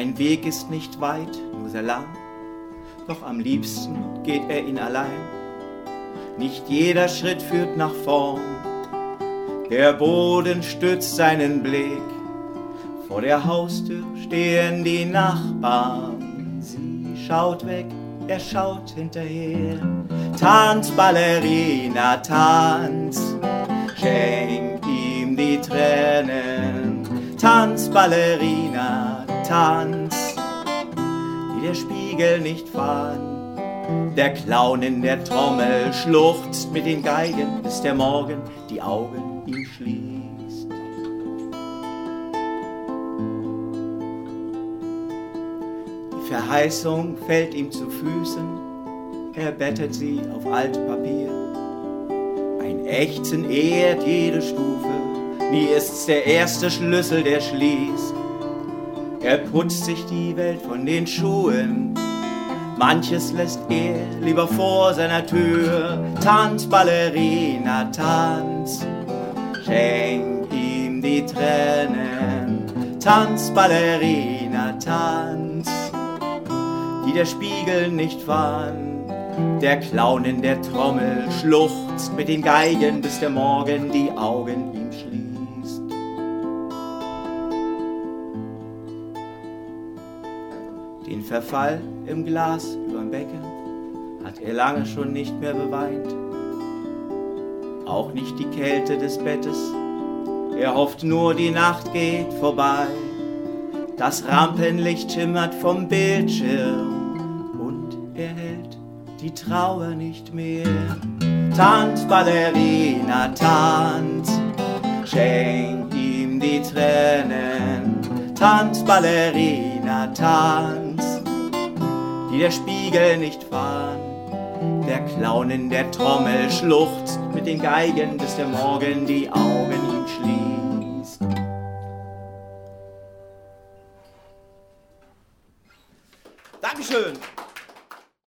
Sein Weg ist nicht weit, nur sehr lang, doch am liebsten geht er ihn allein. Nicht jeder Schritt führt nach vorn, der Boden stützt seinen Blick. Vor der Haustür stehen die Nachbarn, sie schaut weg, er schaut hinterher. Tanz, Ballerina, tanz, schenk ihm die Tränen. Tanz, Ballerina, tanz, die der Spiegel nicht fand. Der Clown in der Trommel schluchzt mit den Geigen, bis der Morgen die Augen ihm schließt. Die Verheißung fällt ihm zu Füßen, er bettet sie auf Altpapier. Ein Ächzen ehrt jede Stufe, nie ist's der erste Schlüssel, der schließt. Er putzt sich die Welt von den Schuhen, manches lässt er lieber vor seiner Tür. Tanz, Ballerina, tanz, schenk ihm die Tränen. Tanz, Ballerina, tanz, die der Spiegel nicht fand. Der Clown in der Trommel schluchzt mit den Geigen, bis der Morgen die Augen ihm schließt. Den Verfall im Glas überm Becken hat er lange schon nicht mehr beweint. Auch nicht die Kälte des Bettes, er hofft nur, die Nacht geht vorbei. Das Rampenlicht schimmert vom Bildschirm und er hält die Trauer nicht mehr. Tanz, Ballerina, tanz, schenk ihm die Tränen. Tanz, Ballerina, tanz, die der Spiegel nicht fand. Der Clown in der Trommel schluchzt mit den Geigen, bis der Morgen die Augen ihm schließt. Dankeschön!